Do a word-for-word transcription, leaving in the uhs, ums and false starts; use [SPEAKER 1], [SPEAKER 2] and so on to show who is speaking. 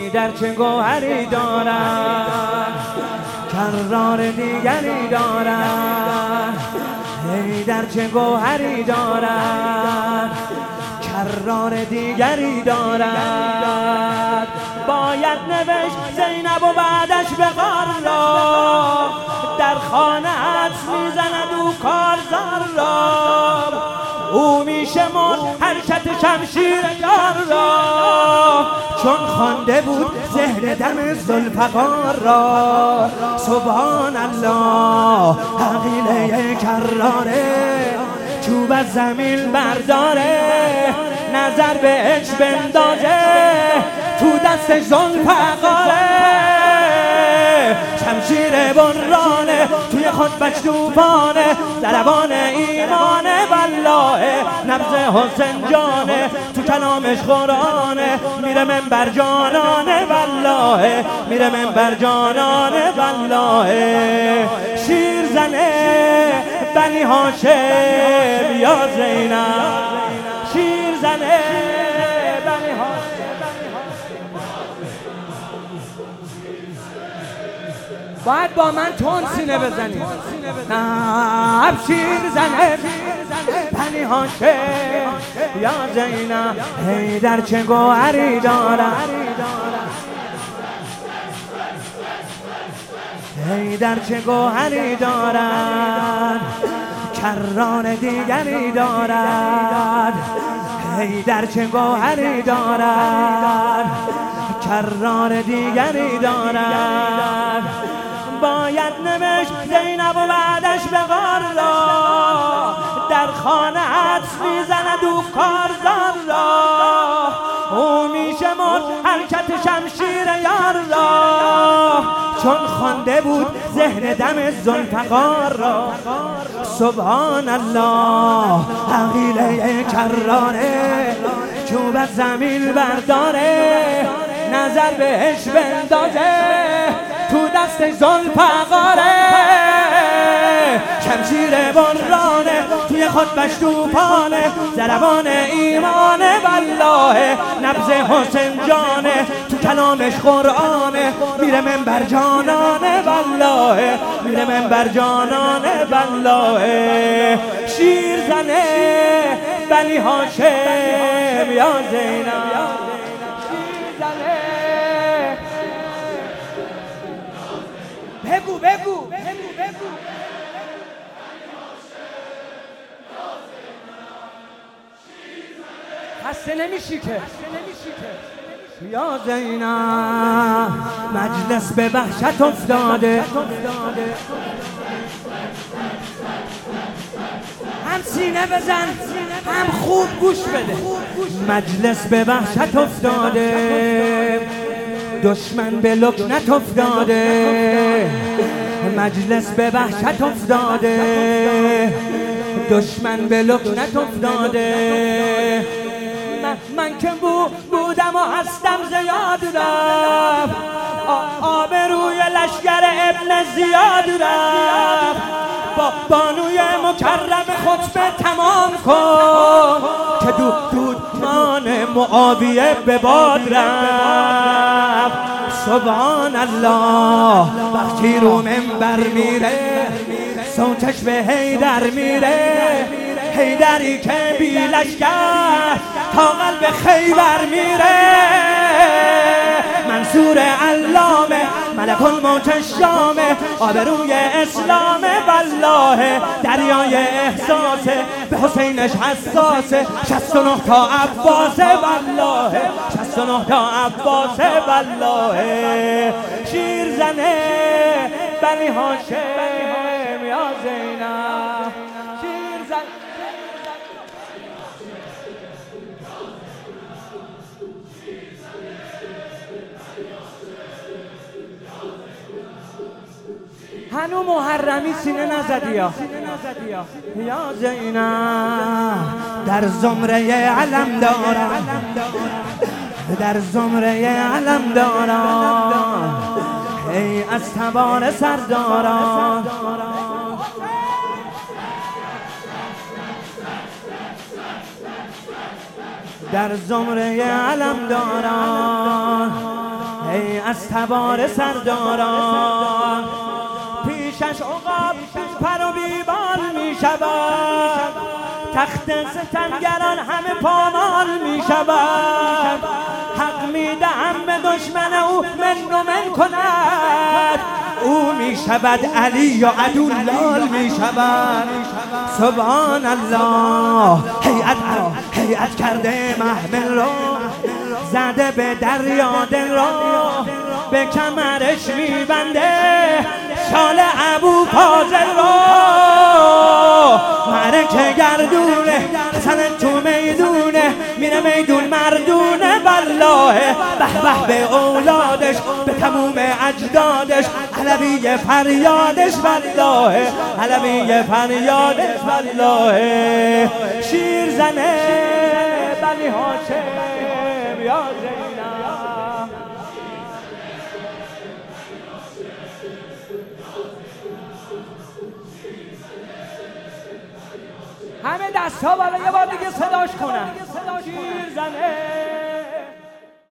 [SPEAKER 1] حیدر چه گوهری دارد، کرار دیگری دارد. حیدر چه گوهری دارد، کرار دیگری دارد. باید نوشت زینب و بعدش به غار را، در خانه حدس میزند او کارزار را. او میشمرد حرکت شمشیر یار را، چون خوانده بود زهر دم ذوالفقار را. سبحان الله عقیله کراره، چوب از زمین برداره، نظر بهش بندازه، تو دست ذوالفقاره. شمشیر برانه، توی خطبش توفانه، ضربان ایمانه والله، نبض حسین جانه، تو کلامش قرآنه، میره منبر جانانه والله، میره منبر جانانه والله. شیر زنه بنی هاشم یا زینب، شیر زنه بنی هاشم. باید با من تون سینه بزنید. نه شیر زنه بنی هاشم یا زینب، حیدر چه گوهری دارد، حیدر چه گوهری دارد، کرار دیگری دارد. حیدر چه گوهری دارد، کرار دیگری دارد. باید نوشت زینب و بعدش به غار را، در خانه حدس میزند او کارزار را. او میشمرد حرکت شمشیر یار را، چون خوانده بود زهر دم ذوالفقار را. سبحان الله عقیله کراره، چوب از زمین برداره، نظر بهش بندازه، تو دست ذوالفقاره. شمشیر برانه، توی خطبش توفانه، ضربان ایمانه والله، نبض حسین جانه، تو کلامش قرآنه، میره منبر جانانه والله، میره منبر جانانه والله. شیر زنه بنی هاشم یا زینب، شیر زنه. بگو بگو بگو بگو. خسته نمیشی که یا زینب، مجلس به وحشت افتاده، هم سینه بزن هم خوب گوش بده. مجلس به وحشت افتاده، دشمن به لکنت افتاده. مجلس به وحشت افتاده، دشمن به لکنت افتاده. من, من که بو بودم و هستم زیاد رفت، آبروی لشگر ابن زیاد رفت. با بانوی مکرم خطبه تمام کن، که دود دودمان معاویه به باد رفت. سبحان الله وقتی رو منبر میره، صوتش به حیدر میره، حیدری که بی لشکر تا قلب خیبر میره. منصور علامه، ملک الموت الشامه، آبروی اسلام والله، دریای احساسه، به حسینش حساسه. شصت و نه تا عباسه والله، شصت و نه تا عباسه والله. شیر زنه بنی هاشم یا زینب، شیر زنه. هنو محرمی سینه نزدی یا یا زینب، در زمره علم دارم، در زمره علم دارم، ای از تبار سرداران. در زمره علم داران، ای از تبار سرداران پیشش عقاب پر و بیبال می شود، تخت ستمگران همه پامال می شود. حق می دهم به دشمن او من و من کند، او می شود علی و عدو لال می شود. سبحان الله هیئت هیئت کرده محمل را، زده به دریا دل را، به کمرش می بنده شال ابو فاضل را. معرکه گردونه حسن تو میدونه، میره میدون مردونه والله. به به به اولادش به تموم اجدادش، علوی فریادش والله، علوی فریادش والله. شیر زنه بنی هاشم یا زینب، همه دست ها بالا یه بار دیگه صداش کنن. شیر زنه